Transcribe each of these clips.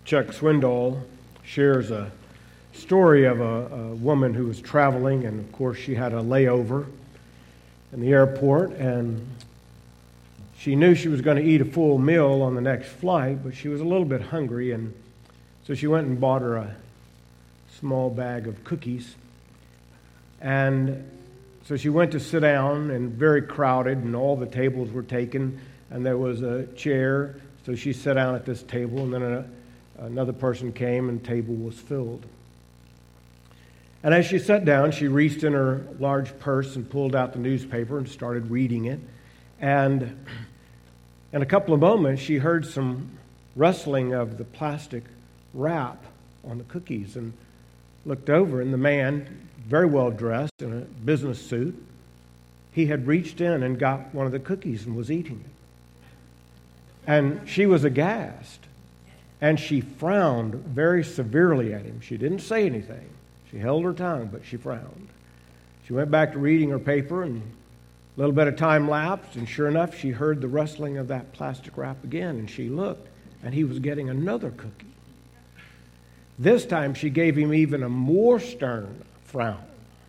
Chuck Swindoll shares a story of a woman who was traveling, and of course she had a layover in the airport, and she knew she was going to eat a full meal on the next flight, but she was a little bit hungry, and so she went and bought her a small bag of cookies. And so she went to sit down, and very crowded, and all the tables were taken, and there was a chair, so she sat down at this table, and then another person came, and the table was filled. And as she sat down, she reached in her large purse and pulled out the newspaper and started reading it. And in a couple of moments, she heard some rustling of the plastic wrap on the cookies and looked over, and the man, very well dressed in a business suit, he had reached in and got one of the cookies and was eating it. And she was aghast, and she frowned very severely at him. She didn't say anything. She held her tongue, but she frowned. She went back to reading her paper, and a little bit of time lapsed, and sure enough, she heard the rustling of that plastic wrap again, and she looked, and he was getting another cookie. This time, she gave him even a more stern frown.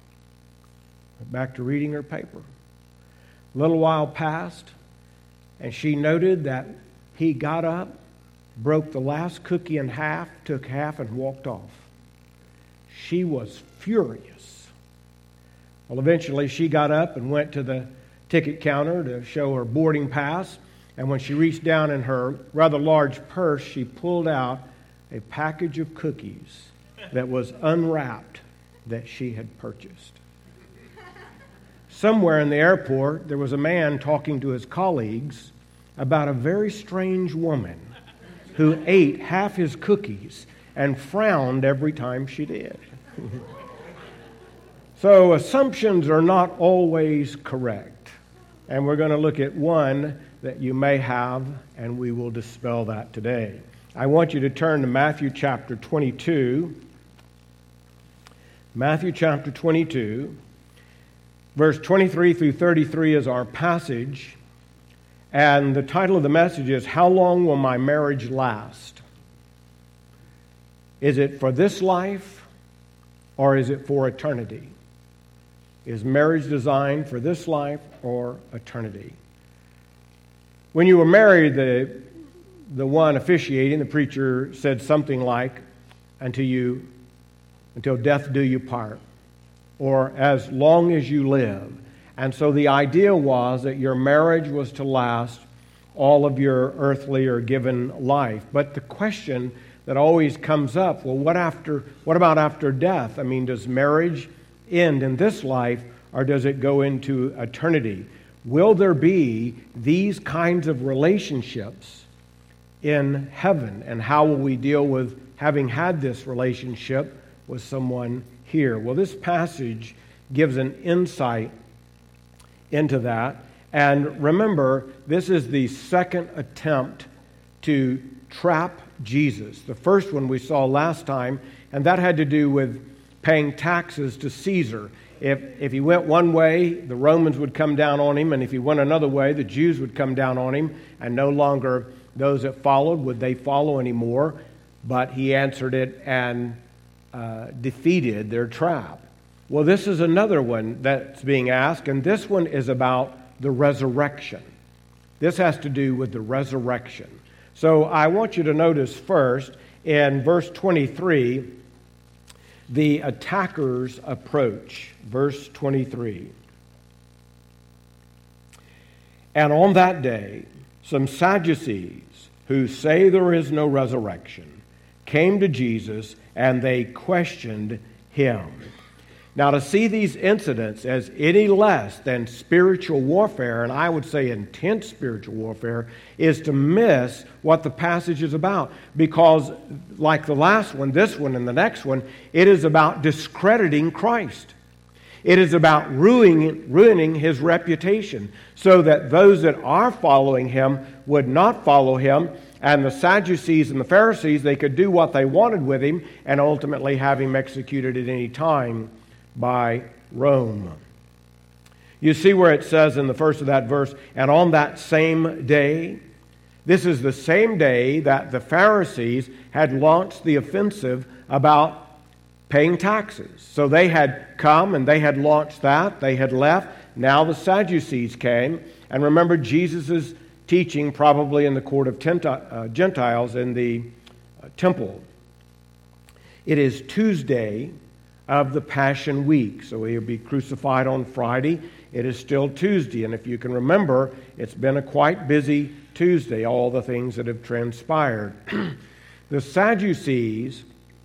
Went back to reading her paper. A little while passed, and she noted that he got up, broke the last cookie in half, took half, and walked off. She was furious. Well, eventually she got up and went to the ticket counter to show her boarding pass, and when she reached down in her rather large purse, she pulled out a package of cookies that was unwrapped that she had purchased. Somewhere in the airport, there was a man talking to his colleagues about a very strange woman who ate half his cookies and frowned every time she did. So assumptions are not always correct. And we're going to look at one that you may have, and we will dispel that today. I want you to turn to Matthew chapter 22. Matthew chapter 22, verse 23 through 33 is our passage. And the title of the message is, How Long Will My Marriage Last? Is it for this life, or is it for eternity? Is marriage designed for this life or eternity? When you were married, the one officiating, the preacher, said something like, until death do you part, or as long as you live. And so the idea was that your marriage was to last all of your earthly or given life. But the question that always comes up, well, what about after death? I mean, does marriage end in this life, or does it go into eternity? Will there be these kinds of relationships in heaven? And how will we deal with having had this relationship with someone here? Well, this passage gives an insight into that. And remember, this is the second attempt to trap Jesus. The first one we saw last time, and that had to do with paying taxes to Caesar. If he went one way, the Romans would come down on him, and if he went another way, the Jews would come down on him, and no longer those that followed would they follow anymore. But he answered it and defeated their trap. Well, this is another one that's being asked, and this one is about the resurrection. This has to do with the resurrection. So I want you to notice first, in verse 23, the attacker's approach. Verse 23. And on that day, some Sadducees, who say there is no resurrection, came to Jesus, and they questioned him. Now, to see these incidents as any less than spiritual warfare, and I would say intense spiritual warfare, is to miss what the passage is about. Because, like the last one, this one, and the next one, it is about discrediting Christ. It is about ruining his reputation, so that those that are following him would not follow him, and the Sadducees and the Pharisees, they could do what they wanted with him and ultimately have him executed at any time by Rome. You see where it says in the first of that verse, and on that same day, This is the same day that the Pharisees had launched the offensive about paying taxes. So they had come and they had launched that. They had left. Now the Sadducees came. And remember Jesus' teaching probably in the court of Gentiles in the temple. It is Tuesday of the Passion Week. So he'll be crucified on Friday. It is still Tuesday. And if you can remember, it's been a quite busy Tuesday, all the things that have transpired. The Sadducees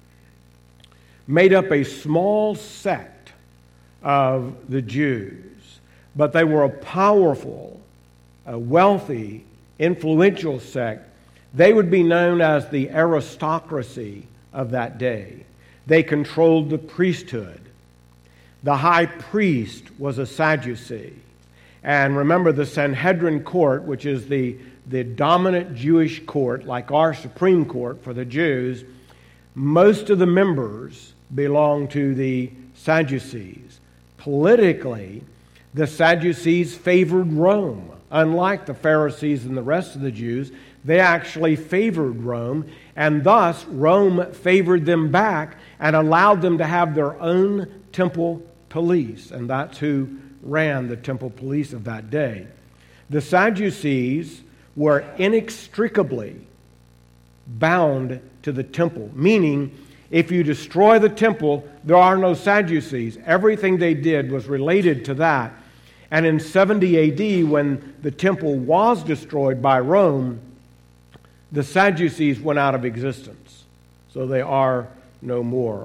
made up a small sect of the Jews, but they were a powerful, a wealthy, influential sect. They would be known as the aristocracy of that day. They controlled the priesthood. The high priest was a Sadducee. And remember, the Sanhedrin court, which is the dominant Jewish court, like our Supreme Court for the Jews, most of the members belong to the Sadducees. Politically, the Sadducees favored Rome. Unlike the Pharisees and the rest of the Jews, they actually favored Rome, and thus Rome favored them back and allowed them to have their own temple police, and that's who ran the temple police of that day. The Sadducees were inextricably bound to the temple, meaning if you destroy the temple, there are no Sadducees. Everything they did was related to that. And in 70 A.D., when the temple was destroyed by Rome, the Sadducees went out of existence. So they are no more.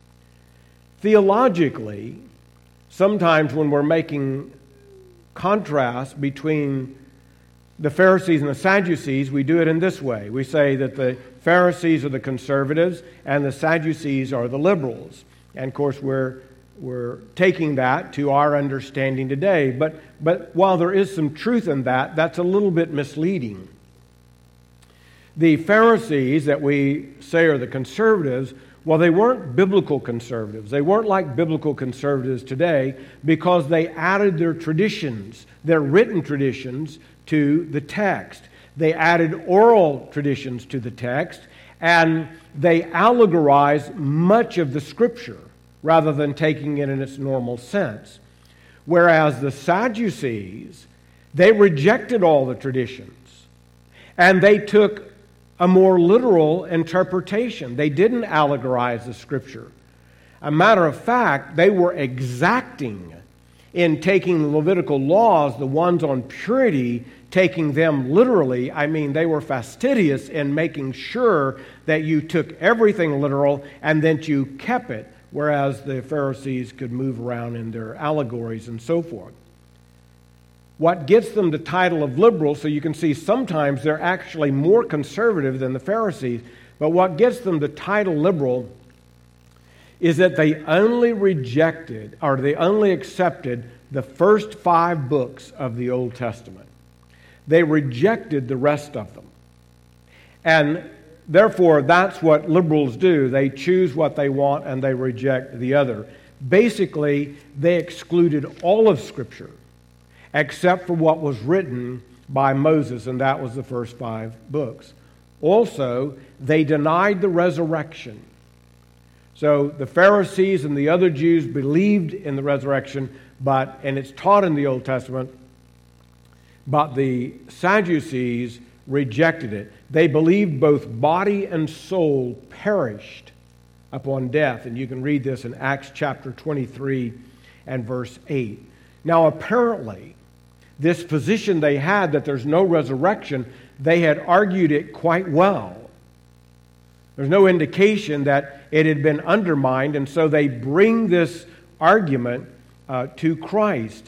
Theologically, sometimes when we're making contrast between the Pharisees and the Sadducees, we do it in this way. We say that the Pharisees are the conservatives and the Sadducees are the liberals. And of course, we're taking that to our understanding today. But while there is some truth in that, that's a little bit misleading. The Pharisees that we say are the conservatives, well, they weren't biblical conservatives. They weren't like biblical conservatives today because they added their traditions, their written traditions, to the text. They added oral traditions to the text, and they allegorized much of the Scripture rather than taking it in its normal sense. Whereas the Sadducees, they rejected all the traditions, and they took a more literal interpretation. They didn't allegorize the Scripture. A matter of fact, they were exacting in taking the Levitical laws, the ones on purity, taking them literally. I mean, they were fastidious in making sure that you took everything literal and that you kept it, whereas the Pharisees could move around in their allegories and so forth. What gets them the title of liberal, so you can see sometimes they're actually more conservative than the Pharisees, but what gets them the title liberal is that they only rejected, or they only accepted the first 5 books of the Old Testament. They rejected the rest of them. And therefore, that's what liberals do. They choose what they want and they reject the other. Basically, they excluded all of Scripture except for what was written by Moses, and that was the first 5 books. Also, they denied the resurrection. So the Pharisees and the other Jews believed in the resurrection, and it's taught in the Old Testament, but the Sadducees rejected it. They believed both body and soul perished upon death. And you can read this in Acts chapter 23 and verse 8. Now, apparently, this position they had that there's no resurrection, they had argued it quite well. There's no indication that it had been undermined, and so they bring this argument to Christ.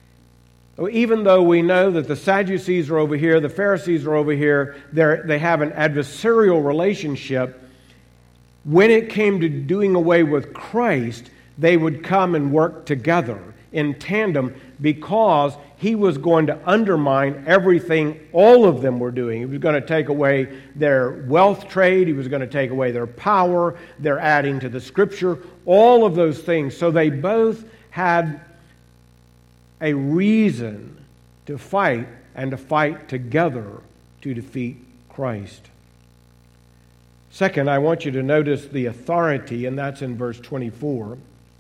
Even though we know that the Sadducees are over here, the Pharisees are over here, they have an adversarial relationship, when it came to doing away with Christ, they would come and work together in tandem because he was going to undermine everything all of them were doing. He was going to take away their wealth trade. He was going to take away their power, their adding to the Scripture, all of those things. So they both had a reason to fight and to fight together to defeat Christ. Second, I want you to notice the authority, and that's in verse 24.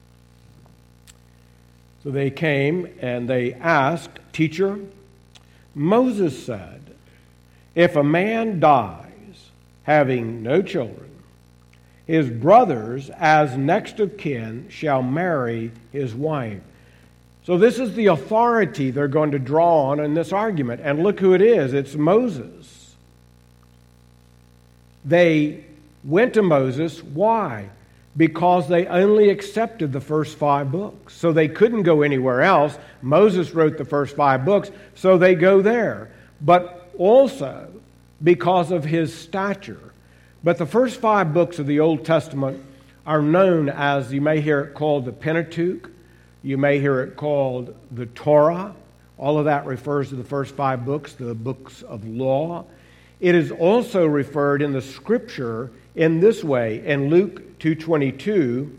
So they came and they asked, "Teacher, Moses said, if a man dies having no children, his brothers as next of kin shall marry his wife." So this is the authority they're going to draw on in this argument. And look who it is. It's Moses. They went to Moses. Why? Because they only accepted the first 5 books. So they couldn't go anywhere else. Moses wrote the first 5 books, so they go there. But also because of his stature. But the first 5 books of the Old Testament are known as, you may hear it called the Pentateuch. You may hear it called the Torah. All of that refers to the first 5 books, the books of law. It is also referred in the Scripture in this way, in Luke 2:22,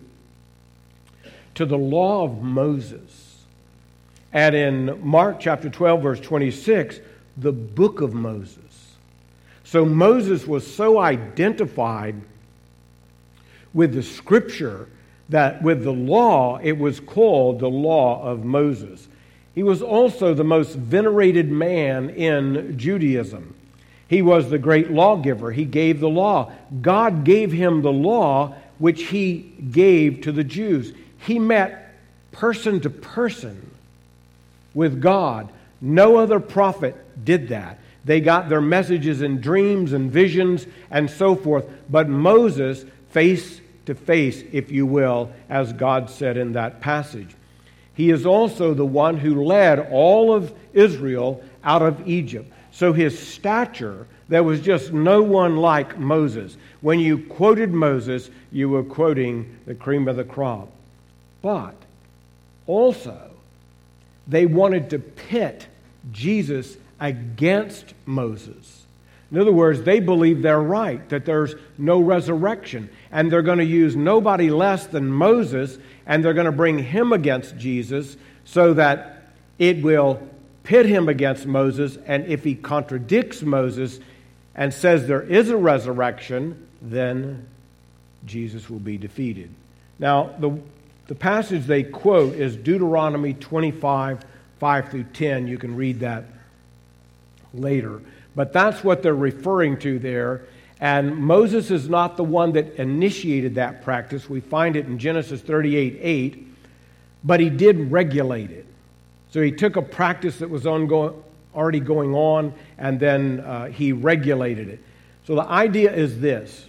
to the law of Moses. And in Mark chapter 12, verse 26, the book of Moses. So Moses was so identified with the Scripture that with the law, it was called the law of Moses. He was also the most venerated man in Judaism. He was the great lawgiver. He gave the law. God gave him the law, which he gave to the Jews. He met person to person with God. No other prophet did that. They got their messages in dreams and visions and so forth. But Moses, face to face, if you will, as God said in that passage. He is also the one who led all of Israel out of Egypt. So his stature, there was just no one like Moses. When you quoted Moses, you were quoting the cream of the crop. But also, they wanted to pit Jesus against Moses. In other words, they believe they're right, that there's no resurrection. And they're going to use nobody less than Moses, and they're going to bring him against Jesus so that it will pit him against Moses. And if he contradicts Moses and says there is a resurrection, then Jesus will be defeated. Now, the passage they quote is Deuteronomy 25, 5 through 10. You can read that later. But that's what they're referring to there. And Moses is not the one that initiated that practice. We find it in Genesis 38:8. But he did regulate it. So he took a practice that was already going on, and then he regulated it. So the idea is this,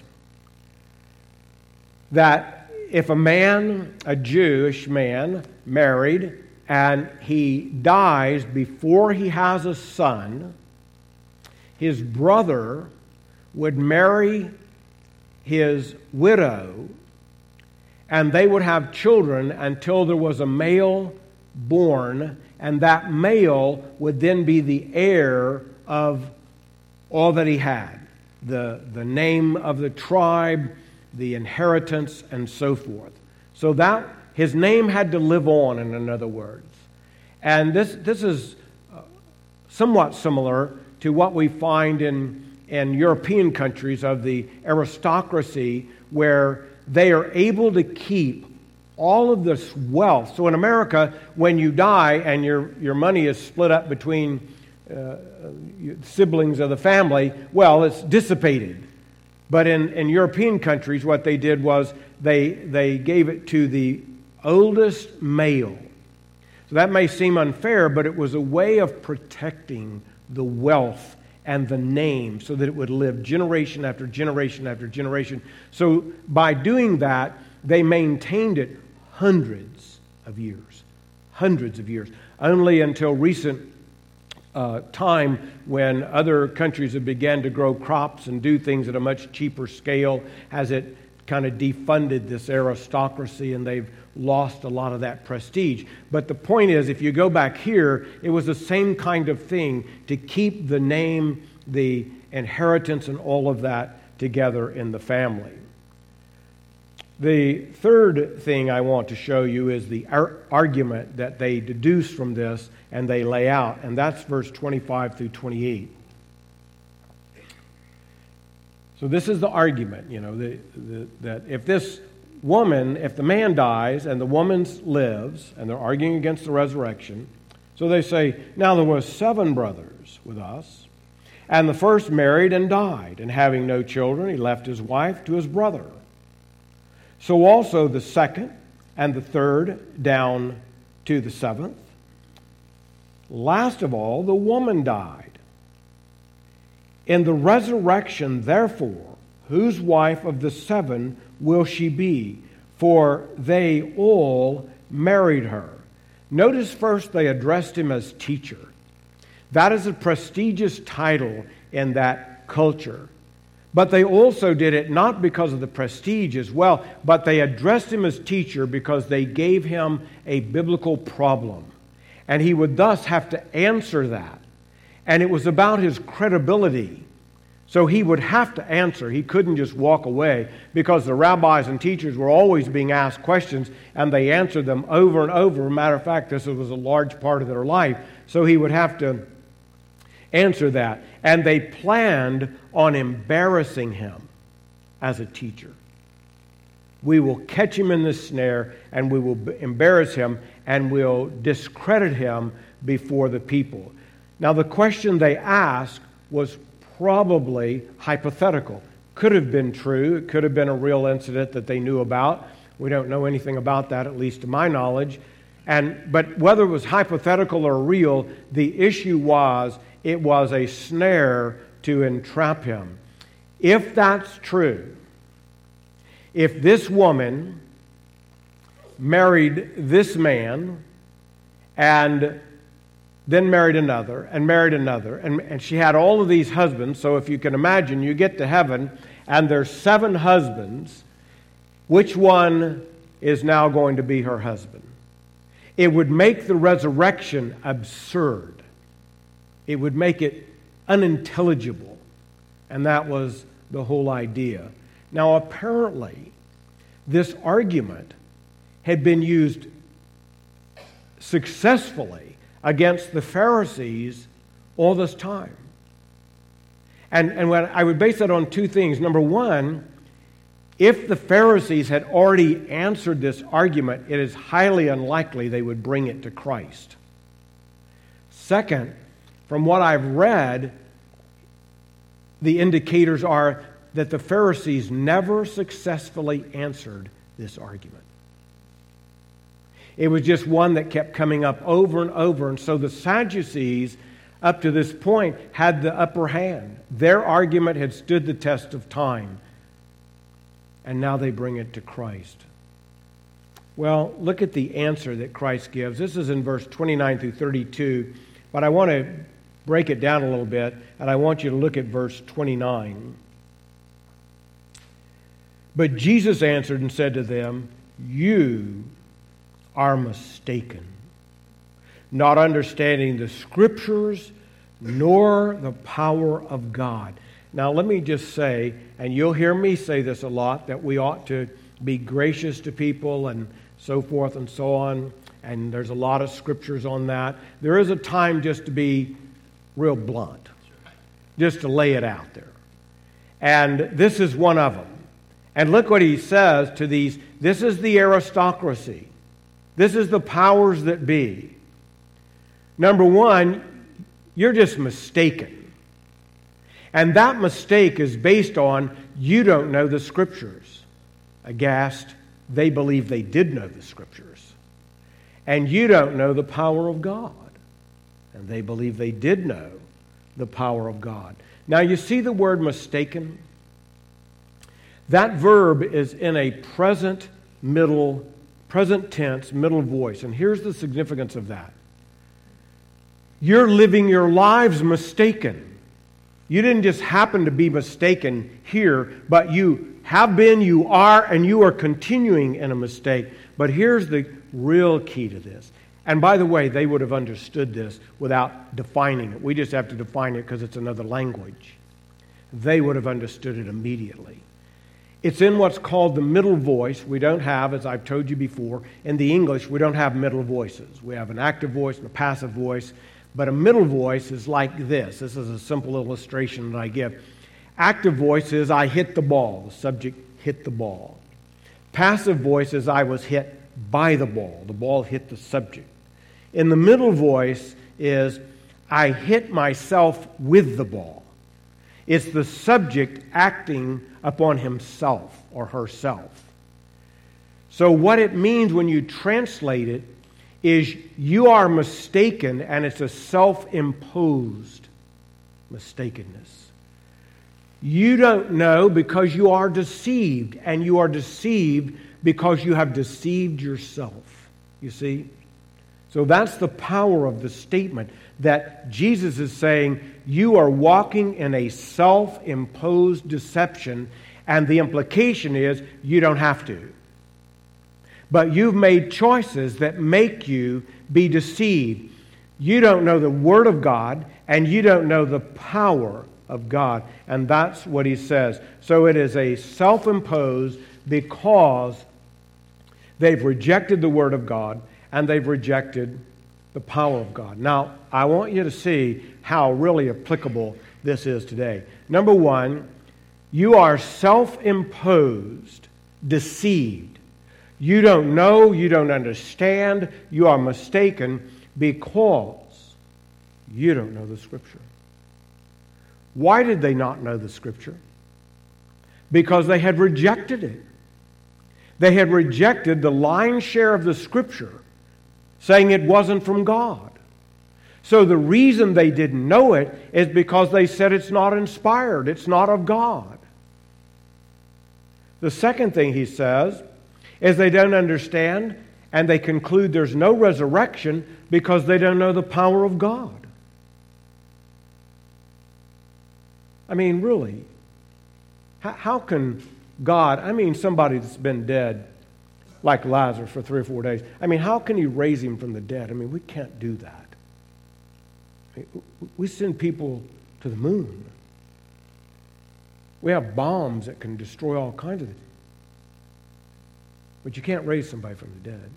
that if a man, a Jewish man, married, and he dies before he has a son, his brother would marry his widow, and they would have children until there was a male born, and that male would then be the heir of all that he had, the name of the tribe, the inheritance, and so forth. So that his name had to live on, in other words. And this is somewhat similar to what we find in European countries of the aristocracy, where they are able to keep all of this wealth. So in America, when you die and your money is split up between siblings of the family, well, it's dissipated. But in European countries, what they did was they gave it to the oldest male. So that may seem unfair, but it was a way of protecting the wealth and the name so that it would live generation after generation after generation. So by doing that, they maintained it hundreds of years. Only until recent time, when other countries have began to grow crops and do things at a much cheaper scale, has it kind of defunded this aristocracy, and they've lost a lot of that prestige. But the point is, if you go back here, it was the same kind of thing to keep the name, the inheritance, and all of that together in the family. The third thing I want to show you is the argument that they deduce from this and they lay out, and that's verse 25 through 28. So this is the argument, that if this woman, if the man dies and the woman lives, and they're arguing against the resurrection, so they say, now there were 7 brothers with us, and the first married and died, and having no children, he left his wife to his brother. So also the second and the third down to the 7th. Last of all, the woman died. In the resurrection, therefore, whose wife of the 7 will she be? For they all married her. Notice first they addressed him as teacher. That is a prestigious title in that culture. But they also did it not because of the prestige as well, but they addressed him as teacher because they gave him a biblical problem. And he would thus have to answer that. And it was about his credibility. So he would have to answer. He couldn't just walk away because the rabbis and teachers were always being asked questions and they answered them over and over. Matter of fact, this was a large part of their life. So he would have to answer that. And they planned on embarrassing him as a teacher. We will catch him in this snare and we will embarrass him and we'll discredit him before the people. Now the question they asked was probably hypothetical. Could have been true. It could have been a real incident that they knew about. We don't know anything about that, at least to my knowledge. But whether it was hypothetical or real, the issue was it was a snare to entrap him. If that's true, if this woman married this man and then married another, and she had all of these husbands, so if you can imagine, you get to heaven, and there's 7 husbands, which one is now going to be her husband? It would make the resurrection absurd. It would make it unintelligible, and that was the whole idea. Now, apparently, this argument had been used successfully against the Pharisees all this time. And when I would base that on 2 things. Number one, if the Pharisees had already answered this argument, it is highly unlikely they would bring it to Christ. Second, from what I've read, the indicators are that the Pharisees never successfully answered this argument. It was just one that kept coming up over and over. And so the Sadducees, up to this point, had the upper hand. Their argument had stood the test of time. And now they bring it to Christ. Well, look at the answer that Christ gives. This is in verse 29 through 32. But I want to break it down a little bit. And I want you to look at verse 29. But Jesus answered and said to them, "You are mistaken, not understanding the Scriptures nor the power of God." Now let me just say, and you'll hear me say this a lot, that we ought to be gracious to people and so forth and so on, and there's a lot of scriptures on that. There is a time just to be real blunt, just to lay it out there. And this is one of them. And look what he says to these. This is the aristocracy. This is the powers that be. Number one, you're just mistaken. And that mistake is based on you don't know the Scriptures. Aghast, they believe they did know the Scriptures. And you don't know the power of God. And they believe they did know the power of God. Now you see the word mistaken? That verb is in a present tense, middle voice. And here's the significance of that. You're living your lives mistaken. You didn't just happen to be mistaken here, but you have been, you are, and you are continuing in a mistake. But here's the real key to this. And by the way, they would have understood this without defining it. We just have to define it because it's another language. They would have understood it immediately. It's in what's called the middle voice. We don't have, as I've told you before, in the English, we don't have middle voices. We have an active voice and a passive voice. But a middle voice is like this. This is a simple illustration that I give. Active voice is I hit the ball. The subject hit the ball. Passive voice is I was hit by the ball. The ball hit the subject. In the middle voice is I hit myself with the ball. It's the subject acting upon himself or herself. So what it means when you translate it is you are mistaken, and it's a self-imposed mistakenness. You don't know because you are deceived, and you are deceived because you have deceived yourself. You see? So that's the power of the statement that Jesus is saying you are walking in a self-imposed deception, and the implication is you don't have to. But you've made choices that make you be deceived. You don't know the Word of God, and you don't know the power of God. And that's what he says. So it is a self-imposed because they've rejected the Word of God, and they've rejected the power of God. Now, I want you to see how really applicable this is today. Number one, you are self-imposed, deceived. You don't know, you don't understand, you are mistaken because you don't know the Scripture. Why did they not know the Scripture? Because they had rejected it. They had rejected the lion's share of the Scripture, saying it wasn't from God. So the reason they didn't know it is because they said it's not inspired, it's not of God. The second thing he says is they don't understand, and they conclude there's no resurrection because they don't know the power of God. I mean, really, how can God, somebody that's been dead like Lazarus for 3 or 4 days, how can he raise him from the dead? We can't do that. We send people to the moon. We have bombs that can destroy all kinds of things. But you can't raise somebody from the dead.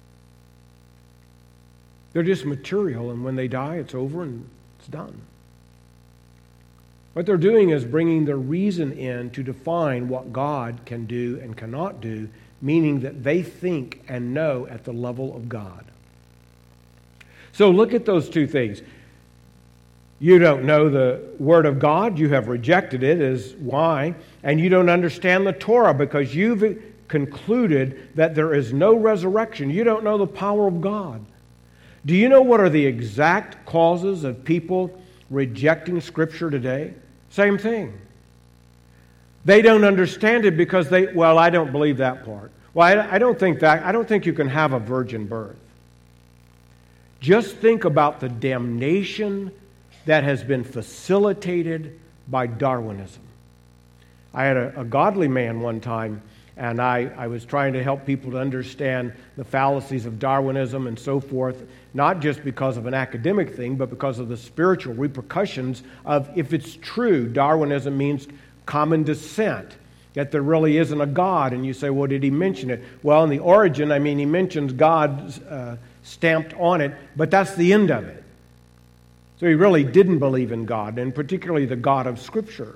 They're just material, and when they die, it's over and it's done. What they're doing is bringing their reason in to define what God can do and cannot do, meaning that they think and know at the level of God. So look at those two things. You don't know the Word of God. You have rejected it is why. And you don't understand the Torah because you've concluded that there is no resurrection. You don't know the power of God. Do you know what are the exact causes of people rejecting Scripture today? Same thing. They don't understand it because I don't believe that part. Well, I don't think you can have a virgin birth. Just think about the damnation that has been facilitated by Darwinism. I had a godly man one time, and I was trying to help people to understand the fallacies of Darwinism and so forth, not just because of an academic thing, but because of the spiritual repercussions of, if it's true, Darwinism means common descent, that there really isn't a God. And you say, well, did he mention it? Well, in the origin, he mentions God stamped on it, but that's the end of it. So he really didn't believe in God, and particularly the God of Scripture.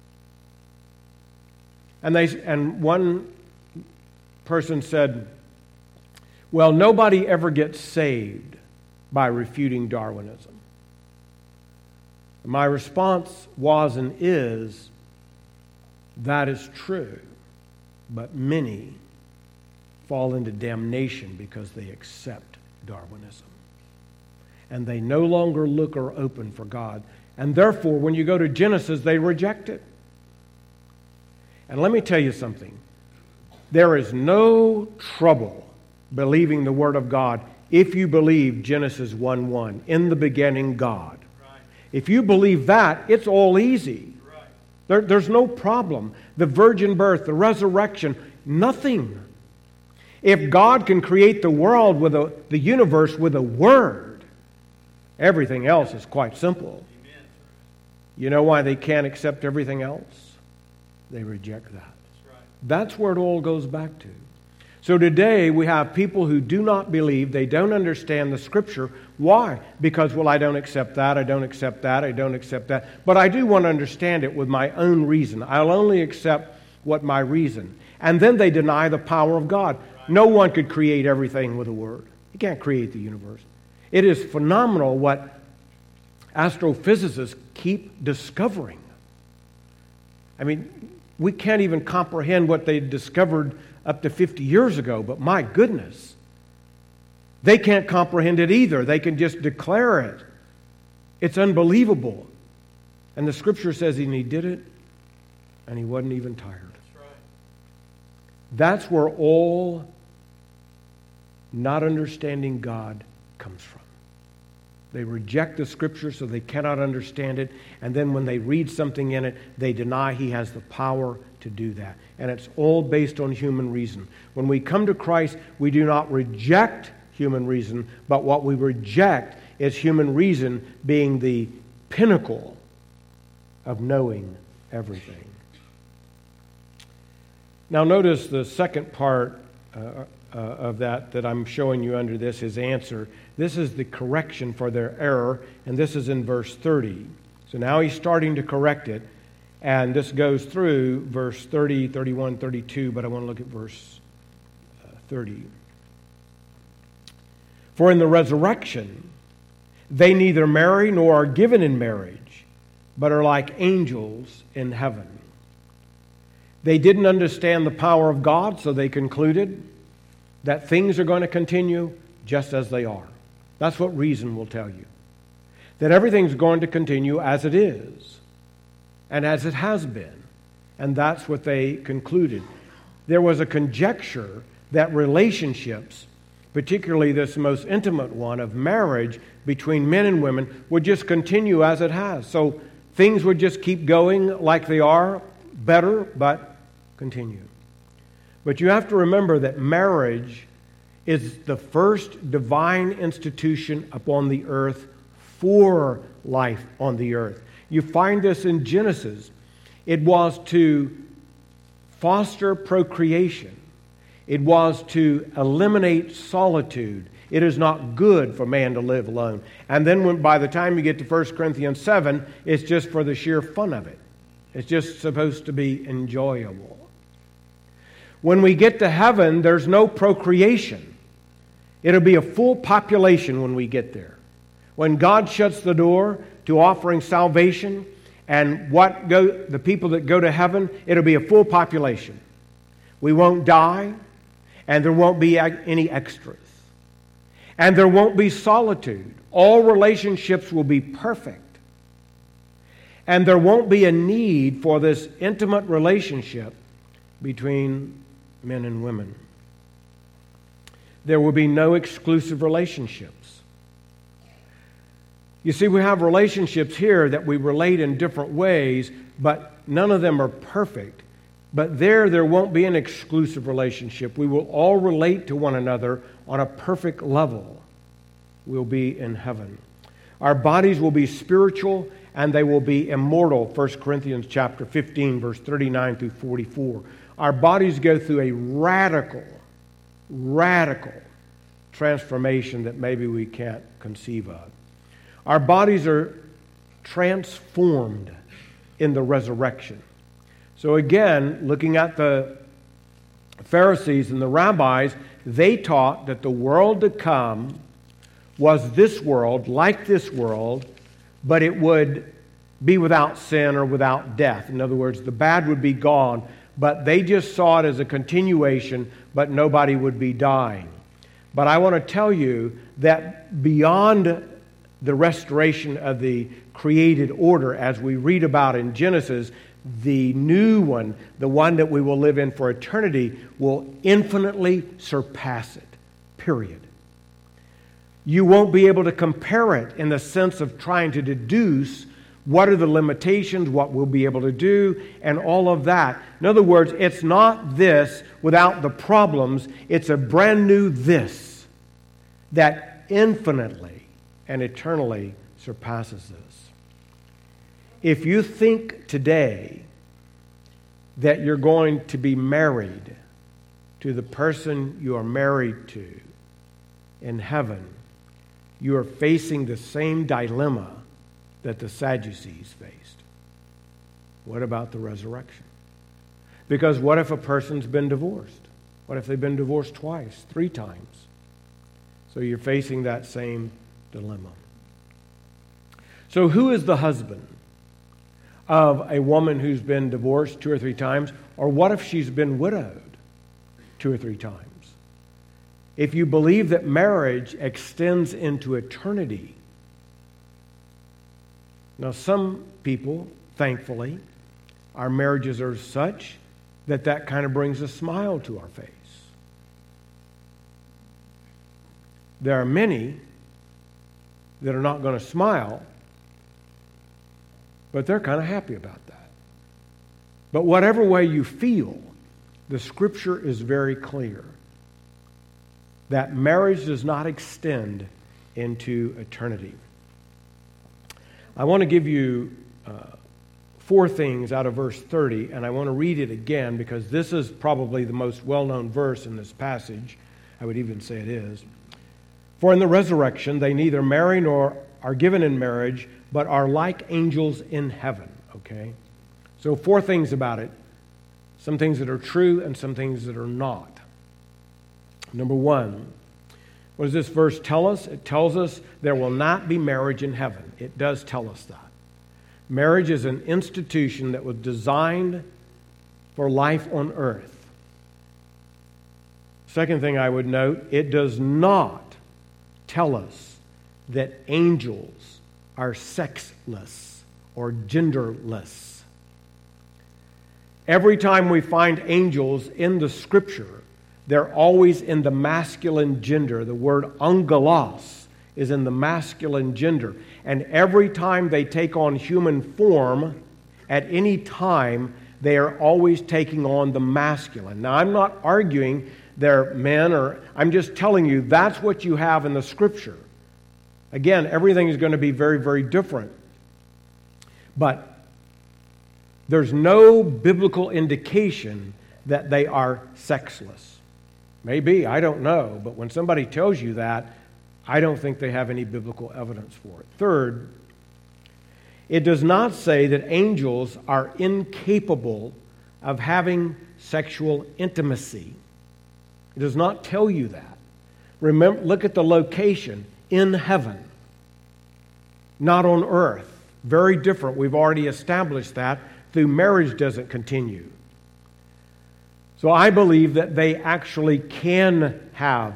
And one person said, well, nobody ever gets saved by refuting Darwinism. My response was and is, that is true, but many fall into damnation because they accept Darwinism. And they no longer look or open for God. And therefore, when you go to Genesis, they reject it. And let me tell you something. There is no trouble believing the Word of God if you believe Genesis 1:1, in the beginning God. Right. If you believe that, it's all easy. Right. There's no problem. The virgin birth, the resurrection, nothing. If God can create the world with the universe with a word, everything else is quite simple. Amen. You know why they can't accept everything else? They reject that. That's right. That's where it all goes back to. So today we have people who do not believe, they don't understand the Scripture. Why? Because, well, I don't accept that, I don't accept that, I don't accept that. But I do want to understand it with my own reason. I'll only accept what my reason. And then they deny the power of God. No one could create everything with a word. You can't create the universe. It is phenomenal what astrophysicists keep discovering. I mean, we can't even comprehend what they discovered up to 50 years ago, but my goodness, they can't comprehend it either. They can just declare it. It's unbelievable. And the Scripture says he did it, and he wasn't even tired. That's right. That's where all not understanding God comes from. They reject the Scripture so they cannot understand it, and then when they read something in it, they deny he has the power to do that. And it's all based on human reason. When we come to Christ, we do not reject human reason, but what we reject is human reason being the pinnacle of knowing everything. Now notice the second part of that I'm showing you under this, his answer. This is the correction for their error, and this is in verse 30. So now he's starting to correct it, and this goes through verse 30, 31, 32, but I want to look at verse 30. For in the resurrection, they neither marry nor are given in marriage, but are like angels in heaven. They didn't understand the power of God, so they concluded that things are going to continue just as they are. That's what reason will tell you. That everything's going to continue as it is and as it has been. And that's what they concluded. There was a conjecture that relationships, particularly this most intimate one of marriage between men and women, would just continue as it has. So things would just keep going like they are, better, but continue. But you have to remember that marriage is the first divine institution upon the earth for life on the earth. You find this in Genesis. It was to foster procreation. It was to eliminate solitude. It is not good for man to live alone. And then by the time you get to 1 Corinthians 7, it's just for the sheer fun of it. It's just supposed to be enjoyable. When we get to heaven, there's no procreation. It'll be a full population when we get there. When God shuts the door to offering salvation and the people that go to heaven, it'll be a full population. We won't die, and there won't be any extras. And there won't be solitude. All relationships will be perfect. And there won't be a need for this intimate relationship between men and women. There will be no exclusive relationships. You see, we have relationships here that we relate in different ways, but none of them are perfect. But there won't be an exclusive relationship. We will all relate to one another on a perfect level. We'll be in heaven. Our bodies will be spiritual and they will be immortal. 1 Corinthians chapter 15, verse 39 through 44. Our bodies go through a radical transformation that maybe we can't conceive of. Our bodies are transformed in the resurrection. So again, looking at the Pharisees and the rabbis, they taught that the world to come was this world, like this world, but it would be without sin or without death. In other words, the bad would be gone, but they just saw it as a continuation, but nobody would be dying. But I want to tell you that beyond the restoration of the created order, as we read about in Genesis, the new one, the one that we will live in for eternity, will infinitely surpass it, period. You won't be able to compare it in the sense of trying to deduce what are the limitations, what we'll be able to do, and all of that. In other words, it's not this without the problems. It's a brand new this that infinitely and eternally surpasses this. If you think today that you're going to be married to the person you are married to in heaven, you are facing the same dilemma that the Sadducees faced. What about the resurrection? Because what if a person's been divorced? What if they've been divorced twice, 3 times? So you're facing that same dilemma. So who is the husband of a woman who's been divorced 2 or 3 times? Or what if she's been widowed 2 or 3 times? If you believe that marriage extends into eternity. Now, some people, thankfully, our marriages are such that kind of brings a smile to our face. There are many that are not going to smile, but they're kind of happy about that. But whatever way you feel, the Scripture is very clear that marriage does not extend into eternity. I want to give you 4 things out of verse 30, and I want to read it again because this is probably the most well-known verse in this passage. I would even say it is. For in the resurrection they neither marry nor are given in marriage, but are like angels in heaven. Okay? So 4 things about it. Some things that are true and some things that are not. Number 1, what does this verse tell us? It tells us there will not be marriage in heaven. It does tell us that. Marriage is an institution that was designed for life on earth. Second thing I would note, it does not tell us that angels are sexless or genderless. Every time we find angels in the Scripture, they're always in the masculine gender. The word angelos is in the masculine gender. And every time they take on human form, at any time, they are always taking on the masculine. Now, I'm not arguing they're men, or I'm just telling you that's what you have in the Scripture. Again, everything is going to be very, very different. But there's no biblical indication that they are sexless. Maybe, I don't know. But when somebody tells you that, I don't think they have any biblical evidence for it. Third, it does not say that angels are incapable of having sexual intimacy. It does not tell you that. Remember, look at the location, in heaven, not on earth. Very different. We've already established that. Through marriage doesn't continue. So I believe that they actually can have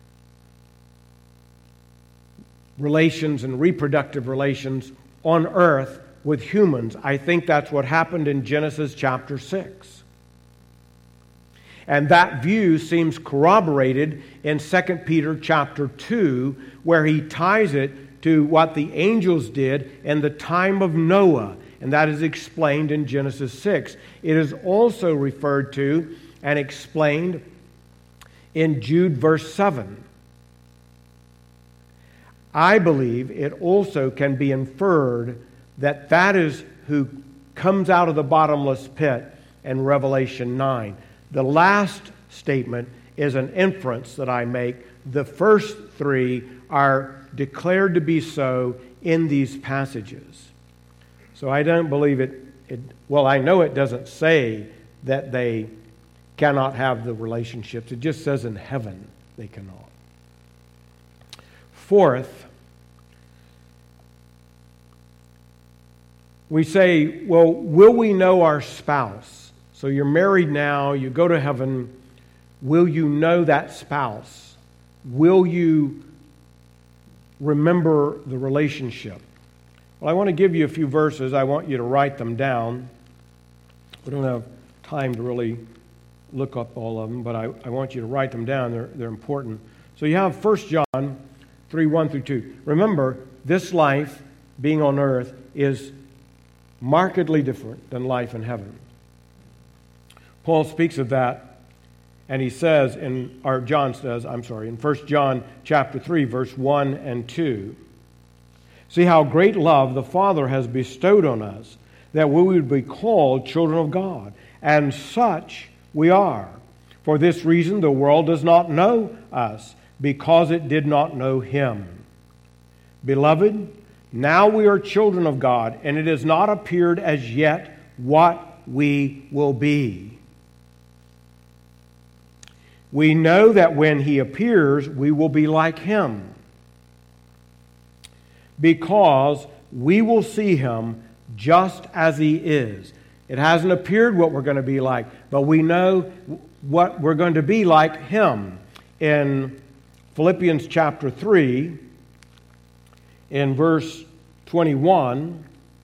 relations and reproductive relations on earth with humans. I think that's what happened in Genesis chapter 6. And that view seems corroborated in 2 Peter chapter 2, where he ties it to what the angels did in the time of Noah. And that is explained in Genesis 6. It is also referred to and explained in Jude verse 7. I believe it also can be inferred that that is who comes out of the bottomless pit in Revelation 9. The last statement is an inference that I make. The first 3 are declared to be so in these passages. So I don't believe well, I know it doesn't say that they cannot have the relationships. It just says in heaven they cannot. Fourth, we say, well, will we know our spouse? So you're married now, you go to heaven, will you know that spouse? Will you remember the relationship? Well, I want to give you a few verses. I want you to write them down. We don't have time to really look up all of them, but I want you to write them down. They're important. So you have 1 John 3, 1 through 2. Remember, this life, being on earth, is markedly different than life in heaven. Paul speaks of that, and he says, in 1 John chapter 3, verse 1 and 2, see how great love the Father has bestowed on us, that we would be called children of God. And such we are. For this reason the world does not know us, because it did not know Him. Beloved, now we are children of God, and it has not appeared as yet what we will be. We know that when He appears, we will be like Him, because we will see Him just as He is. It hasn't appeared what we're going to be like, but we know what we're going to be like Him. In Philippians chapter 3, in verse 21,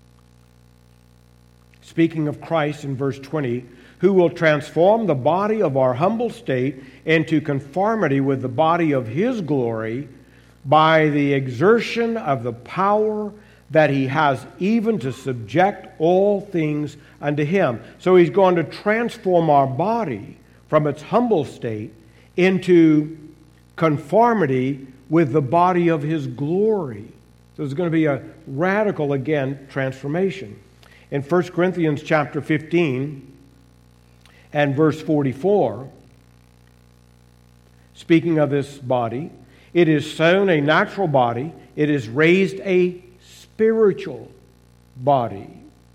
speaking of Christ in verse 20, who will transform the body of our humble state into conformity with the body of His glory by the exertion of the power that He has, even to subject all things unto Him. So He's going to transform our body from its humble state into conformity with the body of His glory. So there's going to be a radical, again, transformation. In 1 Corinthians chapter 15 and verse 44, speaking of this body, it is sown a natural body, it is raised a spiritual body.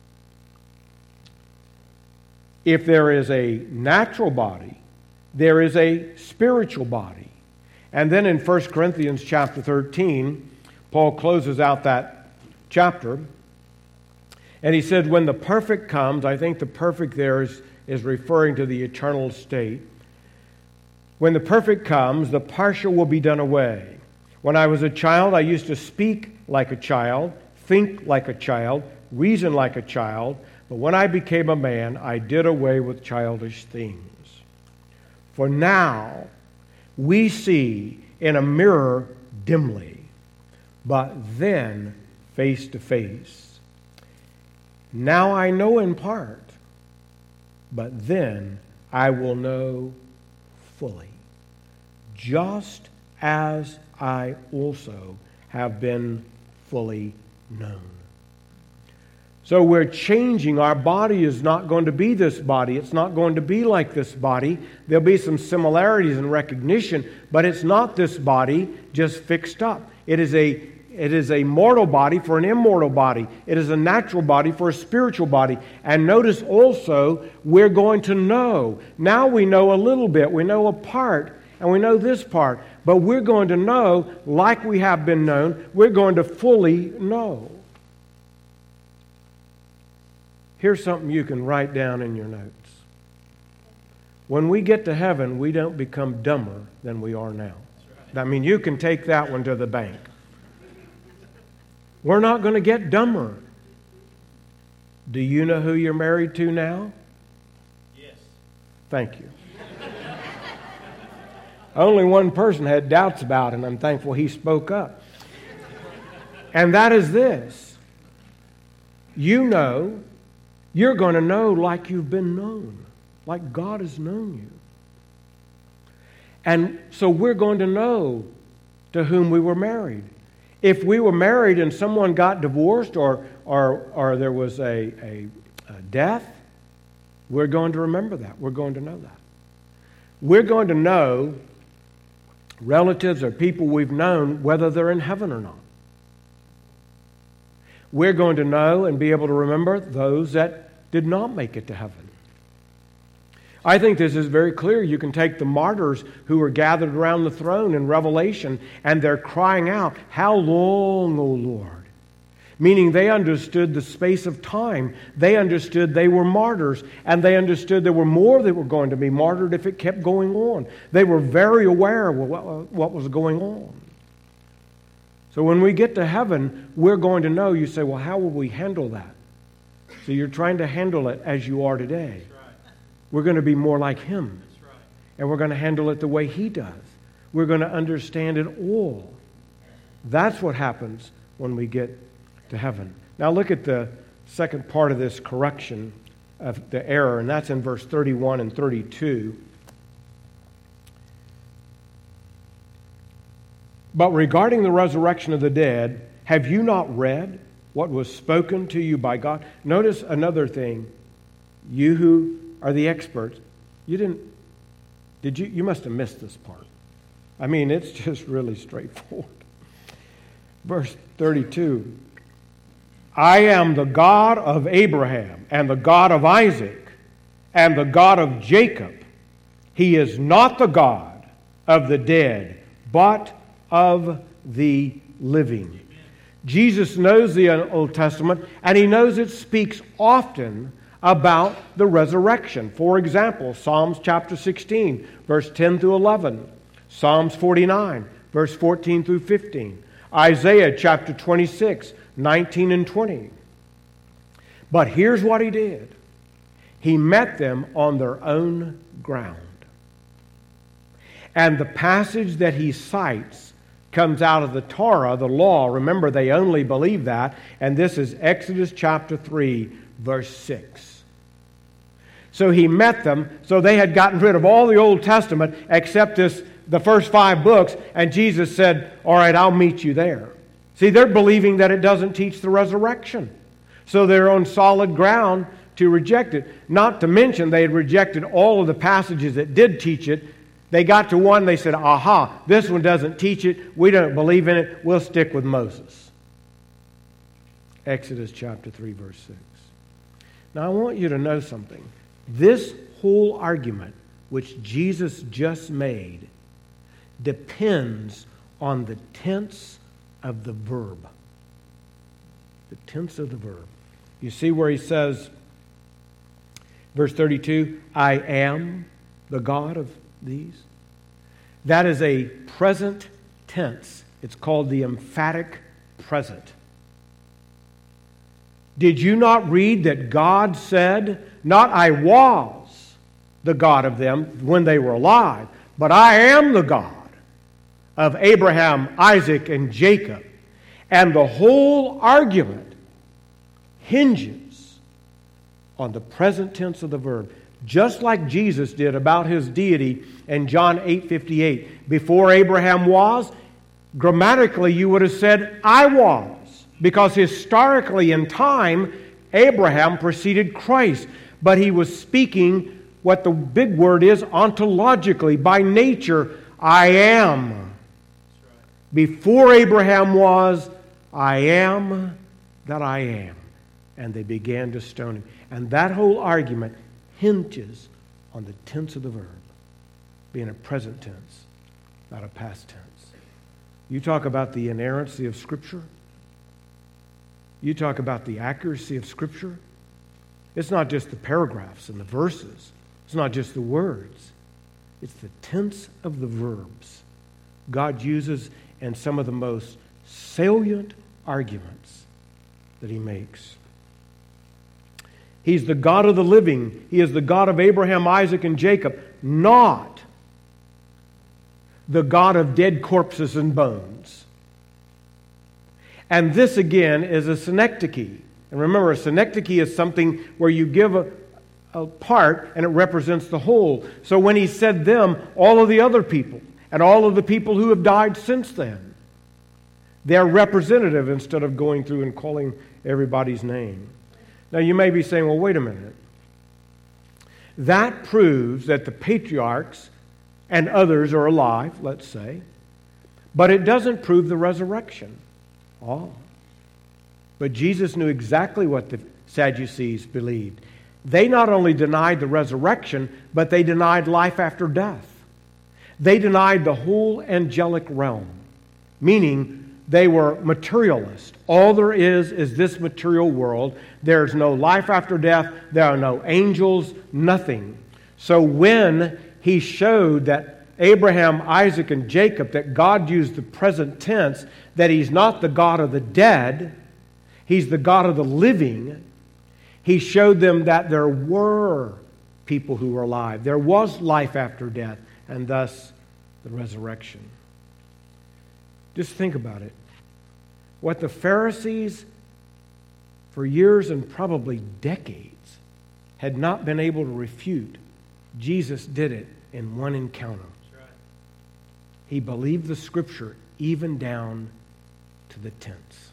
If there is a natural body, there is a spiritual body. And then in 1 Corinthians chapter 13, Paul closes out that chapter, and he said, when the perfect comes, I think the perfect there is referring to the eternal state. When the perfect comes, the partial will be done away. When I was a child, I used to speak like a child, think like a child, reason like a child, but when I became a man, I did away with childish things. For now, we see in a mirror dimly, but then face to face. Now I know in part, but then I will know fully, just as I also have been fully known. So we're changing. Our body is not going to be this body. It's not going to be like this body. There'll be some similarities and recognition, but it's not this body just fixed up. It is a mortal body for an immortal body. It is a natural body for a spiritual body. And notice also, we're going to know. Now we know a little bit. We know a part, and we know this part. But we're going to know like we have been known. We're going to fully know. Here's something you can write down in your notes. When we get to heaven, we don't become dumber than we are now. I mean, you can take that one to the bank. We're not going to get dumber. Do you know who you're married to now? Yes. Thank you. Only one person had doubts about it, and I'm thankful he spoke up. And that is this. You know, you're going to know like you've been known, like God has known you. And so we're going to know to whom we were married. If we were married and someone got divorced or there was a death, we're going to remember that. We're going to know that. We're going to know relatives or people we've known whether they're in heaven or not. We're going to know and be able to remember those that did not make it to heaven. I think this is very clear. You can take the martyrs who were gathered around the throne in Revelation, and they're crying out, "How long, O Lord?" Meaning they understood the space of time. They understood they were martyrs, and they understood there were more that were going to be martyred if it kept going on. They were very aware of what was going on. So when we get to heaven, we're going to know. You say, well, how will we handle that? So you're trying to handle it as you are today. We're going to be more like Him. That's right. And we're going to handle it the way He does. We're going to understand it all. That's what happens when we get to heaven. Now look at the second part of this correction of the error, and that's in verse 31 and 32. But regarding the resurrection of the dead, have you not read what was spoken to you by God? Notice another thing. You who are the experts, you You must have missed this part. I mean, it's just really straightforward. Verse 32. I am the God of Abraham and the God of Isaac and the God of Jacob. He is not the God of the dead, but of the living. Jesus knows the Old Testament, and he knows it speaks often about the resurrection. For example, Psalms chapter 16, verse 10 through 11. Psalms 49, verse 14 through 15. Isaiah chapter 26, 19 and 20. But here's what he did. He met them on their own ground. And the passage that he cites comes out of the Torah, the law. Remember, they only believe that. And this is Exodus chapter 3, verse 6. So he met them. So they had gotten rid of all the Old Testament except the first 5 books. And Jesus said, all right, I'll meet you there. See, they're believing that it doesn't teach the resurrection. So they're on solid ground to reject it. Not to mention they had rejected all of the passages that did teach it. They got to one, they said, aha, this one doesn't teach it. We don't believe in it. We'll stick with Moses. Exodus chapter 3, verse 6. Now I want you to know something. This whole argument, which Jesus just made, depends on the tense of the verb. The tense of the verb. You see where he says, verse 32, I am the God of these? That is a present tense. It's called the emphatic present. Did you not read that God said, not I was the God of them when they were alive, but I am the God of Abraham, Isaac, and Jacob. And the whole argument hinges on the present tense of the verb. Just like Jesus did about his deity in John 8:58. Before Abraham was, grammatically you would have said, I was. Because historically in time, Abraham preceded Christ. But he was speaking what the big word is ontologically, by nature, I am. Before Abraham was, I am that I am. And they began to stone him. And that whole argument hinges on the tense of the verb, being a present tense, not a past tense. You talk about the inerrancy of Scripture. You talk about the accuracy of Scripture. It's not just the paragraphs and the verses. It's not just the words. It's the tense of the verbs God uses in some of the most salient arguments that he makes. He's the God of the living. He is the God of Abraham, Isaac, and Jacob, not the God of dead corpses and bones. And this, again, is a synecdoche. And remember, a synecdoche is something where you give a part and it represents the whole. So when he said them, all of the other people and all of the people who have died since then, they're representative instead of going through and calling everybody's name. Now you may be saying, well, wait a minute. That proves that the patriarchs and others are alive, let's say, but it doesn't prove the resurrection. Oh. But Jesus knew exactly what the Sadducees believed. They not only denied the resurrection, but they denied life after death. They denied the whole angelic realm, meaning they were materialists. All there is this material world. There's no life after death. There are no angels, nothing. So when he showed that Abraham, Isaac, and Jacob, that God used the present tense, that he's not the God of the dead, he's the God of the living, he showed them that there were people who were alive. There was life after death, and thus the resurrection. Just think about it. What the Pharisees, for years and probably decades, had not been able to refute, Jesus did it in one encounter. He believed the Scripture even down to the tense.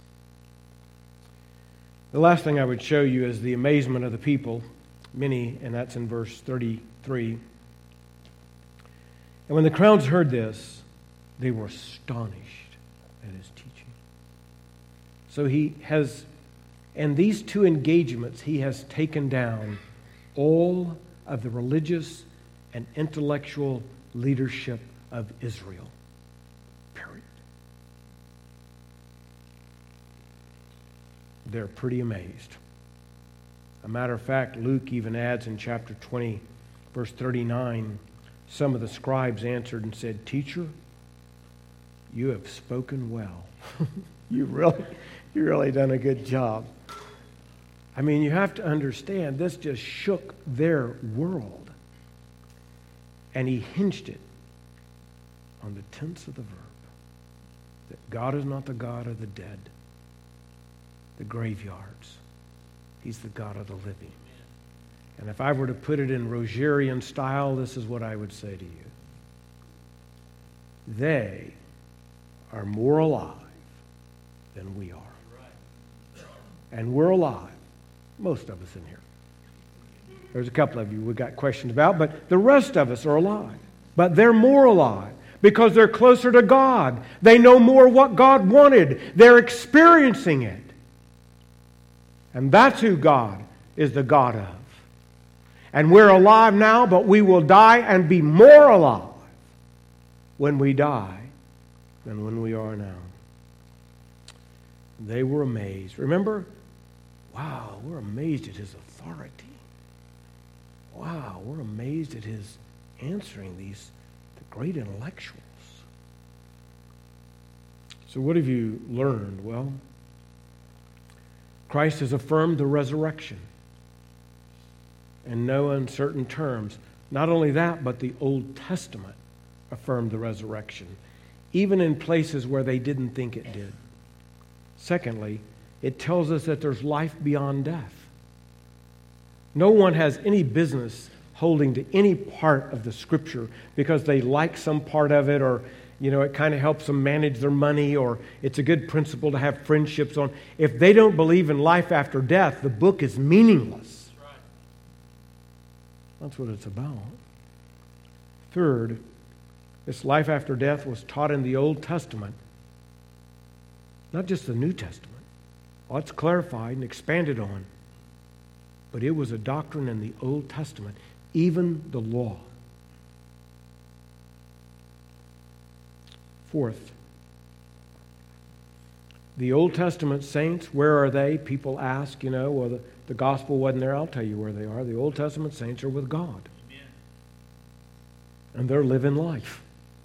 The last thing I would show you is the amazement of the people. Many, and that's in verse 33. And when the crowds heard this, they were astonished at his teaching. So he has, in these two engagements, he has taken down all of the religious and intellectual leadership of Israel. Period. They're pretty amazed. A matter of fact, Luke even adds in chapter 20, verse 39, some of the scribes answered and said, "Teacher, you have spoken well." You really done a good job. I mean, you have to understand, this just shook their world. And he hinged it on the tense of the verb, that God is not the God of the dead, the graveyards. He's the God of the living. And if I were to put it in Rogerian style, this is what I would say to you. They are more alive than we are. And we're alive. Most of us in here. There's a couple of you we got questions about, but the rest of us are alive. But they're more alive because they're closer to God. They know more what God wanted. They're experiencing it. And that's who God is the God of. And we're alive now, but we will die and be more alive when we die than when we are now. They were amazed. Remember? Wow, we're amazed at his authority. Wow, we're amazed at his answering the great intellectuals. So what have you learned? Well, Christ has affirmed the resurrection in no uncertain terms. Not only that, but the Old Testament affirmed the resurrection, even in places where they didn't think it did. Secondly, it tells us that there's life beyond death. No one has any business holding to any part of the Scripture because they like some part of it, or it kind of helps them manage their money, or it's a good principle to have friendships on. If they don't believe in life after death, the book is meaningless. That's what it's about. Third, this life after death was taught in the Old Testament, not just the New Testament. Well, it's clarified and expanded on. But it was a doctrine in the Old Testament, even the law. Fourth, the Old Testament saints, where are they? People ask, well, the gospel wasn't there. I'll tell you where they are. The Old Testament saints are with God. Amen. And they're living life.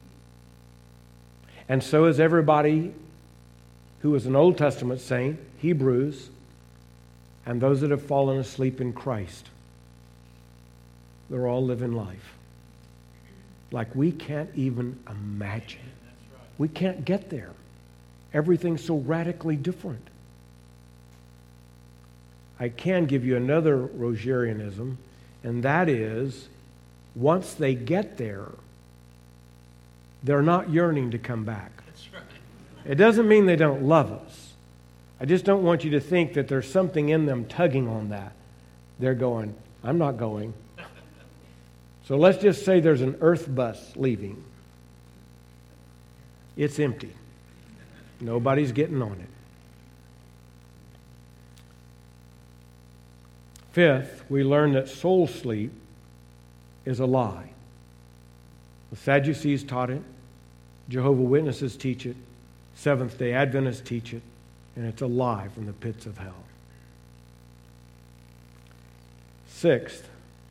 And so is everybody who is an Old Testament saint, Hebrews, and those that have fallen asleep in Christ. They're all living life like we can't even imagine. We can't get there. Everything's so radically different. I can give you another Rogerianism, and that is, once they get there, they're not yearning to come back. It doesn't mean they don't love us. I just don't want you to think that there's something in them tugging on that. They're going, I'm not going. So let's just say there's an earth bus leaving. It's empty. Nobody's getting on it. Fifth, we learn that soul sleep is a lie. The Sadducees taught it. Jehovah's Witnesses teach it. Seventh-day Adventists teach it. And it's a lie from the pits of hell. Sixth,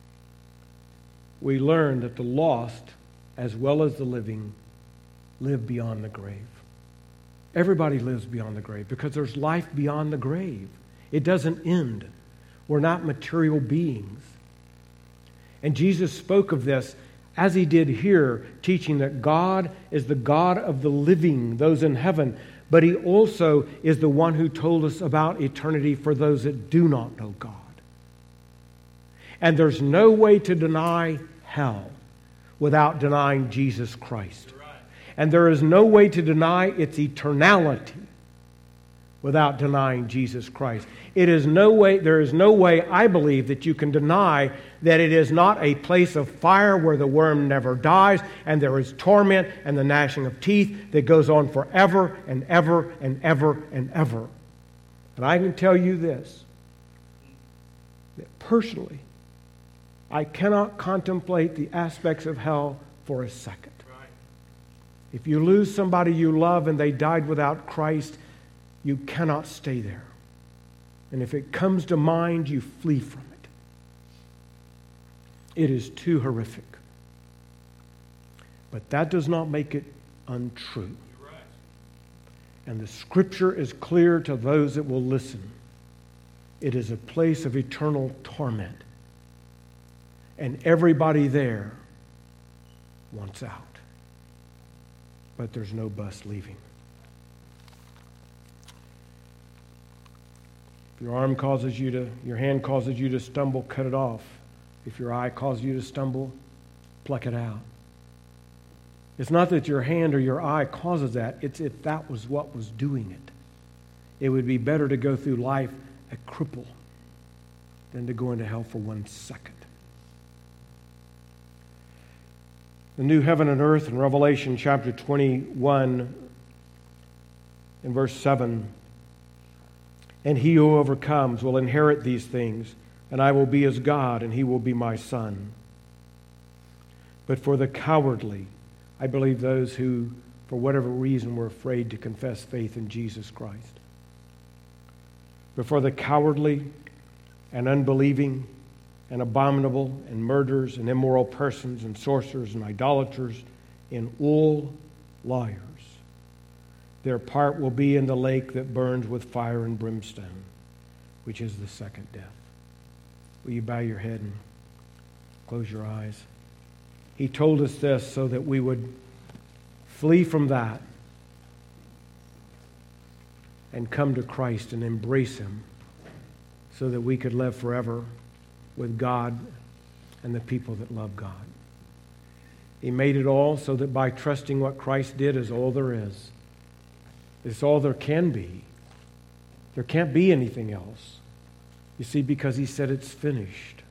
we learn that the lost, as well as the living, live beyond the grave. Everybody lives beyond the grave because there's life beyond the grave. It doesn't end. We're not material beings. And Jesus spoke of this as he did here, teaching that God is the God of the living, those in heaven, but he also is the one who told us about eternity for those that do not know God. And there's no way to deny hell without denying Jesus Christ. And there is no way to deny its eternality without denying Jesus Christ. There is no way, I believe, that you can deny that it is not a place of fire where the worm never dies and there is torment and the gnashing of teeth that goes on forever and ever and ever and ever. And I can tell you this, that personally, I cannot contemplate the aspects of hell for a second. If you lose somebody you love and they died without Christ, you cannot stay there. And if it comes to mind, you flee from it. It is too horrific. But that does not make it untrue. And the Scripture is clear to those that will listen. It is a place of eternal torment. And everybody there wants out. But there's no bus leaving. If your hand causes you to stumble, cut it off. If your eye causes you to stumble, pluck it out. It's not that your hand or your eye causes that. It's if that was what was doing it. It would be better to go through life a cripple than to go into hell for 1 second. The new heaven and earth in Revelation chapter 21 in verse 7. And he who overcomes will inherit these things, and I will be his God, and he will be my son. But for the cowardly, I believe those who, for whatever reason, were afraid to confess faith in Jesus Christ. But for the cowardly and unbelieving and abominable and murderers and immoral persons and sorcerers and idolaters and all liars, their part will be in the lake that burns with fire and brimstone, which is the second death. Will you bow your head and close your eyes? He told us this so that we would flee from that and come to Christ and embrace Him so that we could live forever with God and the people that love God. He made it all so that by trusting what Christ did is all there is. It's all there can be. There can't be anything else. You see, because He said it's finished.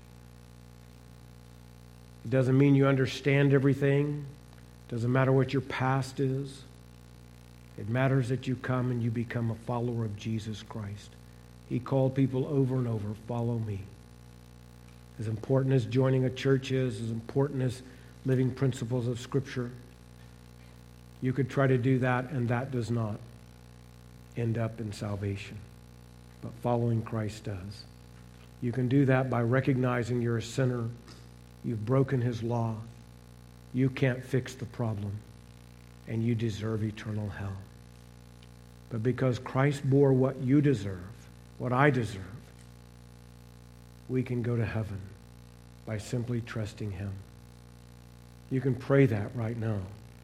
It doesn't mean you understand everything. It doesn't matter what your past is. It matters that you come and you become a follower of Jesus Christ. He called people over and over, follow me. As important as joining a church is, as important as living principles of Scripture, you could try to do that, and that does not end up in salvation. But following Christ does. You can do that by recognizing you're a sinner. You've broken His law. You can't fix the problem, and you deserve eternal hell. But because Christ bore what you deserve, what I deserve, we can go to heaven by simply trusting Him. You can pray that right now.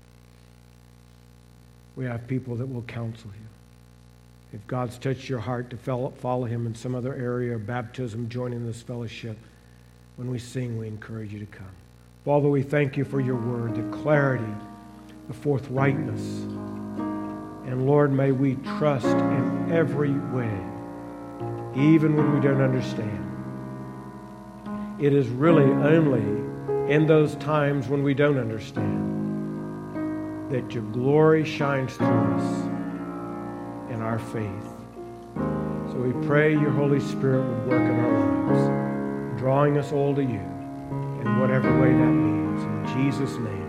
We have people that will counsel you. If God's touched your heart to follow Him in some other area of baptism, joining this fellowship, when we sing, we encourage you to come. Father, we thank You for Your word, the clarity, the forthrightness. And Lord, may we trust in every way, even when we don't understand. It is really only in those times when we don't understand that Your glory shines through us in our faith. So we pray Your Holy Spirit would work in our lives, drawing us all to You in whatever way that means. In Jesus' name.